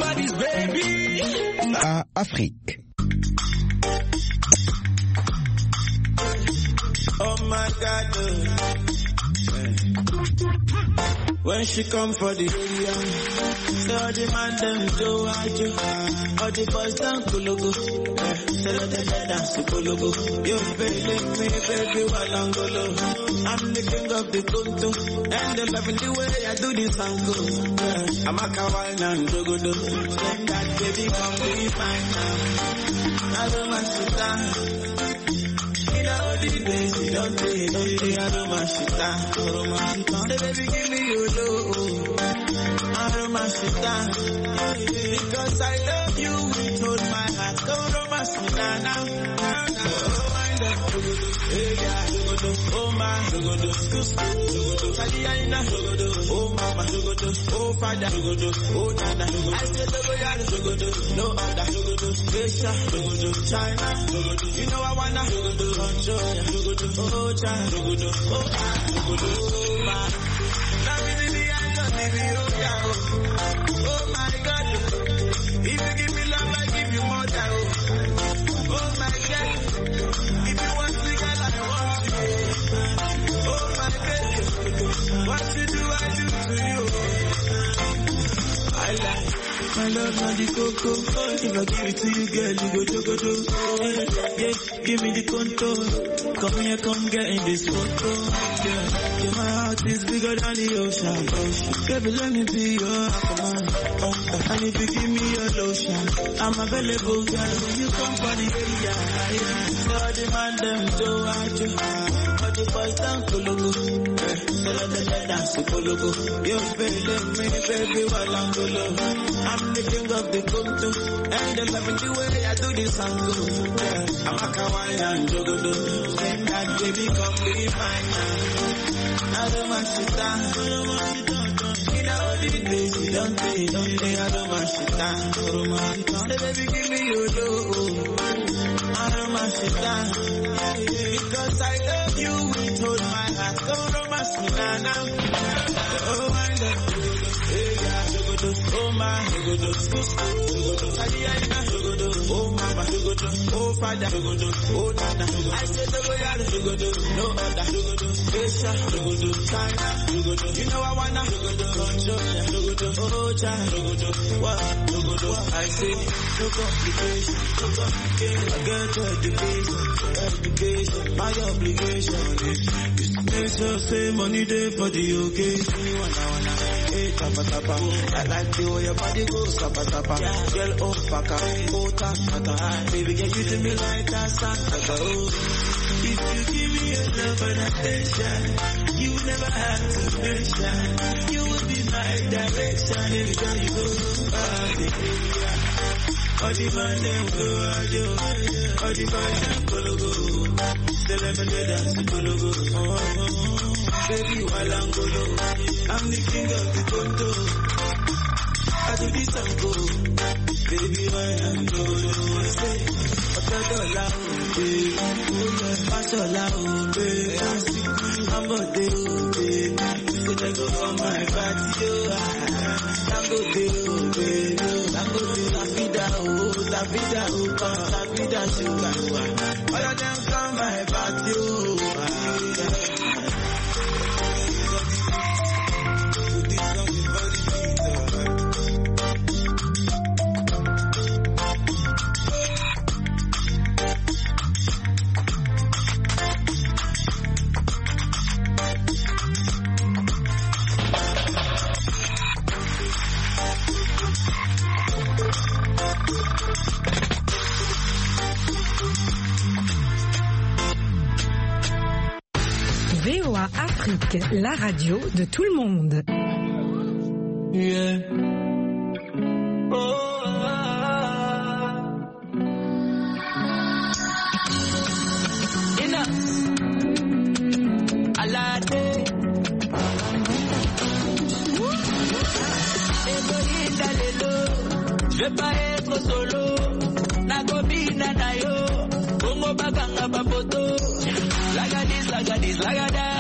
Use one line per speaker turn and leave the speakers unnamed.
Everybody's baby.
Afrique.
Oh my God. When she come for the area, all the man them do what you all the boys down Kulugu. Tell her the dance to Kulugu. You baby, me baby, Walangolo. I'm the king of the Kuntu, and they loving the way I do this angle. I'm a kawaii and dogodo. Send that baby, come be mine now. I don't want to die. All the days you don't take, I don't want to die. Say baby, give me your love. I don't want to die. Because I love you with all my heart. Don't romance me now. Oh my, oh mama, oh father, oh nana. I said no other, Asia, China. You know I wanna oh child, oh my. Oh my God, if you give me love, I give you more than oh my God, if you want me, girl, I want you. Oh my God, what you do, I do to you. I like my love, not the cocoa. If I give it to you, girl, you go jogo. Yeah, give me the contour. Come here, come get in this photo. Yeah, my heart is bigger than the ocean. Baby, let me be your aquaman. And if you give me your lotion, I'm available, girl, when you come for the area. All the man, them do what you all the boys down Kulugu. Tell her the dance to Kulugu. You baby, me baby, Walangolo. I'm the king of the Kuntu, and they loving the way I do this angle. I'm a kawaii and jogodo. Send that baby, come be mine now. I don't want to die. In all the days you don't take, I don't want to die. Say baby, give me your love. I don't want to die. Because I love you with all my heart. Don't romance me now. Oh my God. Oh my, oh mama, oh father, oh nana. I said no other, Asia, China. You know I wanna oh child, what? I say no complication, I get education, my obligation is to make sure say money there for the occasion. Hey, tapa tapa, I like the way your body goes, tapa tapa. Girl, oh fucker, oh tapa. Baby, can you do me like that, Santa? If you give me your love and attention, you never have to mention. You will be my direction anytime you go. All the man them go, all the man them go. Tell them to dance to Kulugu. Baby, while I'm golo, I'm the king of the Kuntu. I do this and go. Baby, while I'm golo, say, Otadola, baby, Mashola, baby, I'm a day, baby. So they go for my party, I'm go baby, I'm go La vida, sugar. All of them come my party,
VOA Afrique, la radio de tout le monde.
Yeah. Je vais pas être solo. Nagobina na yo. Bongo baganga baboto. Lagadis, lagadis, lagada.